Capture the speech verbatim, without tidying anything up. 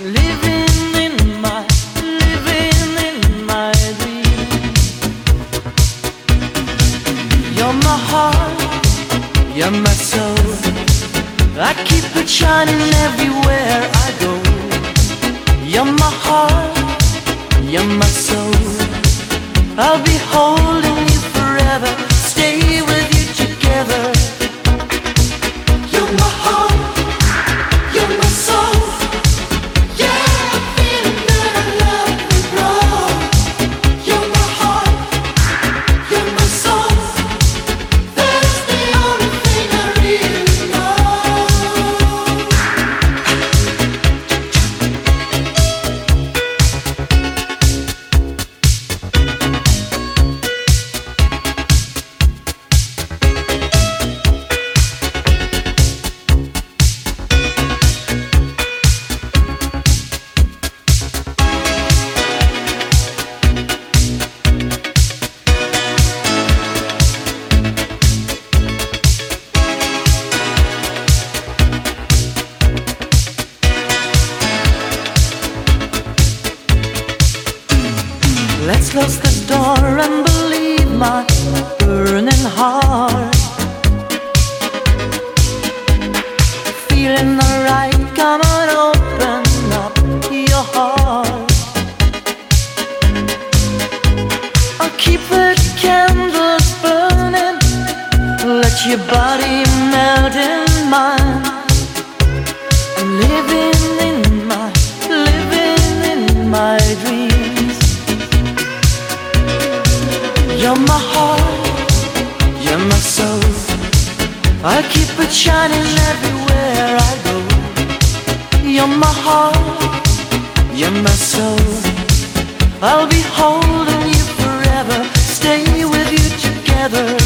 living in my, living in my dream. You're my heart, you're my soul. I keep it shining everywhere I go. You're my heart, you're my soul. I'll be holding you forever, stay with you together. You're my heart, you're my soul. Yeah, I'm feeling that I love you, bro. You're my heart, you're my soul. That's the only thing I really know. Let's close the door and believe my burning heart. Feeling alright, come on, open up your heart. I'll keep the candles burning, let your body melt in mine. I'm living in my, living in my dreams. You're my heart, you're my soul. I keep it shining everywhere I go. You're my heart, you're my soul. I'll be holding you forever, stay with you together.